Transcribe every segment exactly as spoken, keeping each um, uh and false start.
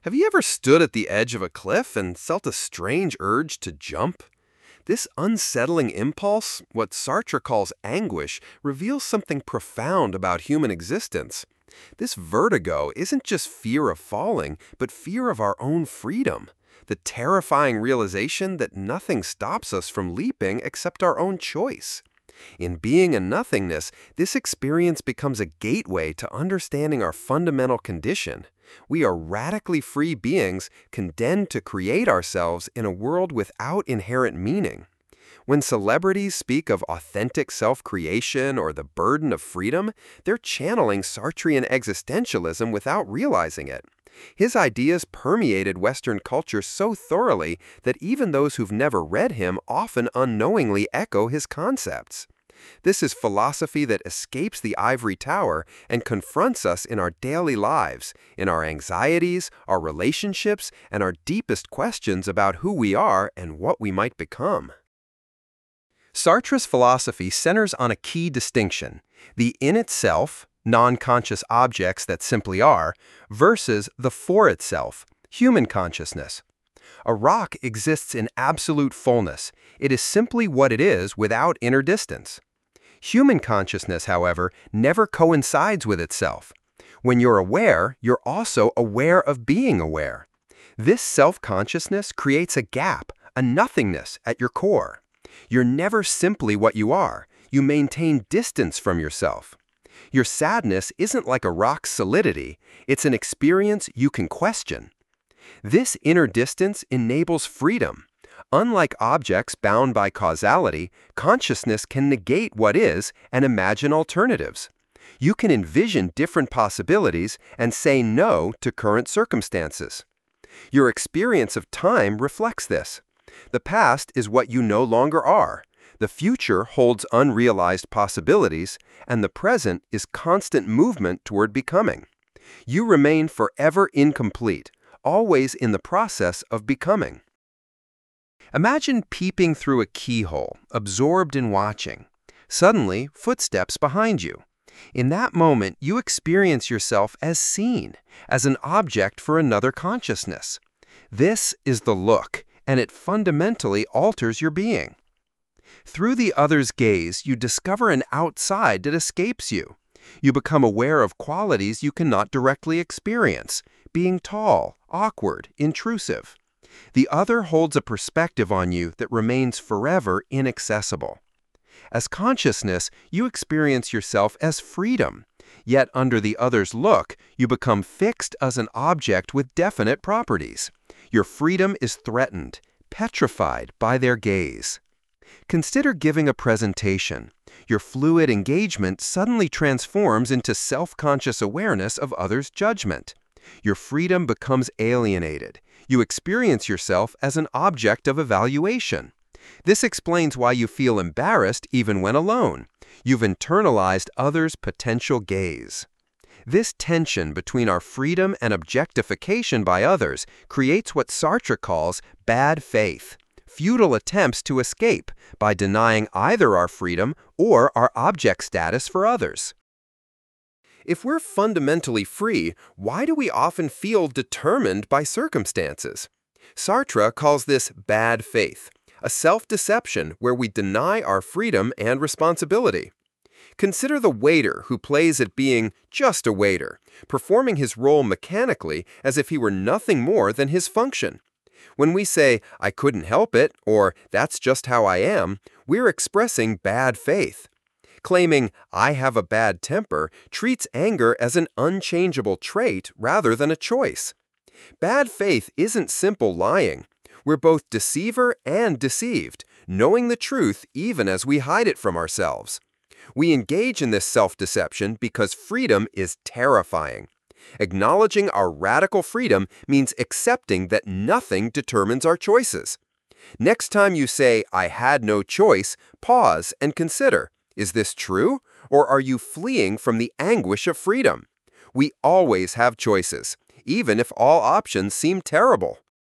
Have you ever stood at the edge of a cliff and felt a strange urge to jump? This unsettling impulse, what Sartre calls anguish, reveals something profound about human existence. This vertigo isn't just fear of falling, but fear of our own freedom. The terrifying realization that nothing stops us from leaping except our own choice. In being a nothingness, this experience becomes a gateway to understanding our fundamental condition. We are radically free beings condemned to create ourselves in a world without inherent meaning. When celebrities speak of authentic self-creation or the burden of freedom, they're channeling Sartrean existentialism without realizing it. His ideas permeated Western culture so thoroughly that even those who've never read him often unknowingly echo his concepts. This is philosophy that escapes the ivory tower and confronts us in our daily lives, in our anxieties, our relationships, and our deepest questions about who we are and what we might become. Sartre's philosophy centers on a key distinction: the in itself, non-conscious objects that simply are, versus the for itself, human consciousness. A rock exists in absolute fullness. It is simply what it is without inner distance. Human consciousness, however, never coincides with itself. When you're aware, you're also aware of being aware. This self-consciousness creates a gap, a nothingness at your core. You're never simply what you are. You maintain distance from yourself. Your sadness isn't like a rock's solidity. It's an experience you can question. This inner distance enables freedom. Unlike objects bound by causality, consciousness can negate what is and imagine alternatives. You can envision different possibilities and say no to current circumstances. Your experience of time reflects this. The past is what you no longer are. The future holds unrealized possibilities, and the present is constant movement toward becoming. You remain forever incomplete, always in the process of becoming. Imagine peeping through a keyhole, absorbed in watching. Suddenly, footsteps behind you. In that moment, you experience yourself as seen, as an object for another consciousness. This is the look, and it fundamentally alters your being. Through the other's gaze, you discover an outside that escapes you. You become aware of qualities you cannot directly experience, being tall, awkward, intrusive. The other holds a perspective on you that remains forever inaccessible. As consciousness, you experience yourself as freedom, yet under the other's look, you become fixed as an object with definite properties. Your freedom is threatened, petrified by their gaze. Consider giving a presentation. Your fluid engagement suddenly transforms into self-conscious awareness of others' judgment. Your freedom becomes alienated. You experience yourself as an object of evaluation. This explains why you feel embarrassed even when alone. You've internalized others' potential gaze. This tension between our freedom and objectification by others creates what Sartre calls bad faith, futile attempts to escape by denying either our freedom or our object status for others. If we're fundamentally free, why do we often feel determined by circumstances? Sartre calls this bad faith, a self-deception where we deny our freedom and responsibility. Consider the waiter who plays at being just a waiter, performing his role mechanically as if he were nothing more than his function. When we say, "I couldn't help it," or "that's just how I am," we're expressing bad faith. Claiming, "I have a bad temper," treats anger as an unchangeable trait rather than a choice. Bad faith isn't simple lying. We're both deceiver and deceived, knowing the truth even as we hide it from ourselves. We engage in this self-deception because freedom is terrifying. Acknowledging our radical freedom means accepting that nothing determines our choices. Next time you say, "I had no choice," pause and consider, is this true, or are you fleeing from the anguish of freedom? We always have choices, even if all options seem terrible.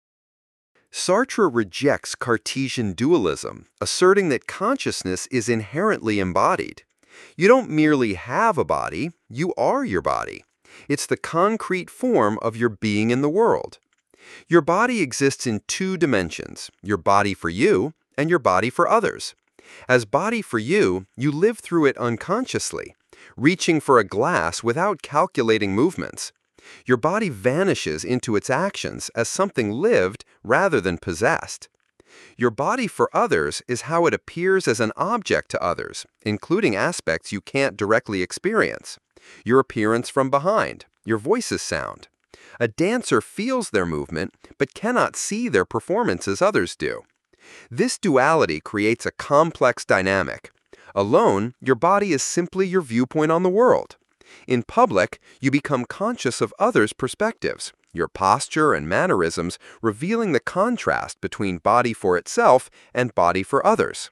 Sartre rejects Cartesian dualism, asserting that consciousness is inherently embodied. You don't merely have a body, you are your body. It's the concrete form of your being in the world. Your body exists in two dimensions, your body for you and your body for others. As body for you, you live through it unconsciously, reaching for a glass without calculating movements. Your body vanishes into its actions as something lived rather than possessed. Your body for others is how it appears as an object to others, including aspects you can't directly experience. Your appearance from behind, your voice's sound. A dancer feels their movement, but cannot see their performance as others do. This duality creates a complex dynamic. Alone, your body is simply your viewpoint on the world. In public, you become conscious of others' perspectives, your posture and mannerisms revealing the contrast between body for itself and body for others.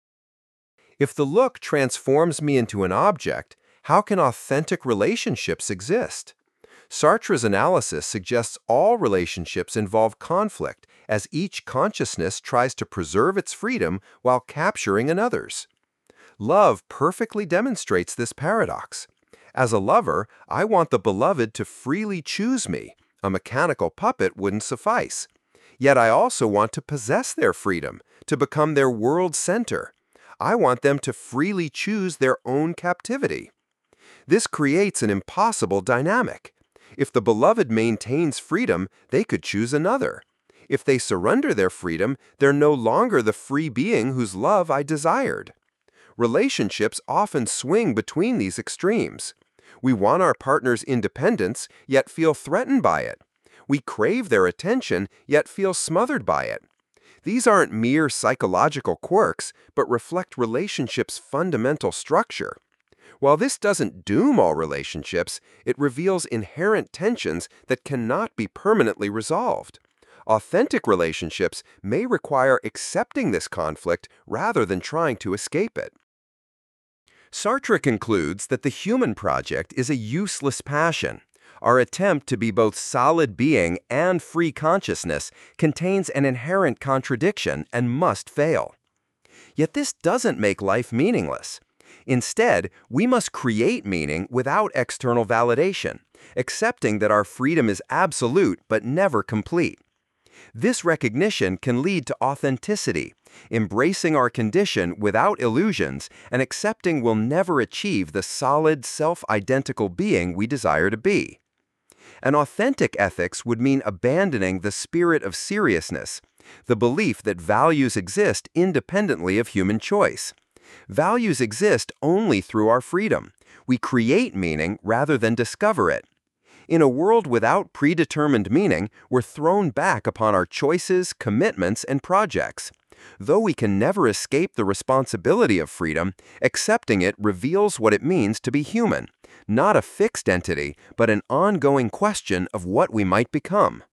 If the look transforms me into an object, how can authentic relationships exist? Sartre's analysis suggests all relationships involve conflict, as each consciousness tries to preserve its freedom while capturing another's. Love perfectly demonstrates this paradox. As a lover, I want the beloved to freely choose me. A mechanical puppet wouldn't suffice. Yet I also want to possess their freedom, to become their world center. I want them to freely choose their own captivity. This creates an impossible dynamic. If the beloved maintains freedom, they could choose another. If they surrender their freedom, they're no longer the free being whose love I desired. Relationships often swing between these extremes. We want our partner's independence, yet feel threatened by it. We crave their attention, yet feel smothered by it. These aren't mere psychological quirks, but reflect relationships' fundamental structure. While this doesn't doom all relationships, it reveals inherent tensions that cannot be permanently resolved. Authentic relationships may require accepting this conflict rather than trying to escape it. Sartre concludes that the human project is a useless passion. Our attempt to be both solid being and free consciousness contains an inherent contradiction and must fail. Yet this doesn't make life meaningless. Instead, we must create meaning without external validation, accepting that our freedom is absolute but never complete. This recognition can lead to authenticity, embracing our condition without illusions and accepting we'll never achieve the solid, self-identical being we desire to be. An authentic ethics would mean abandoning the spirit of seriousness, the belief that values exist independently of human choice. Values exist only through our freedom. We create meaning rather than discover it. In a world without predetermined meaning, we're thrown back upon our choices, commitments, and projects. Though we can never escape the responsibility of freedom, accepting it reveals what it means to be human, not a fixed entity, but an ongoing question of what we might become.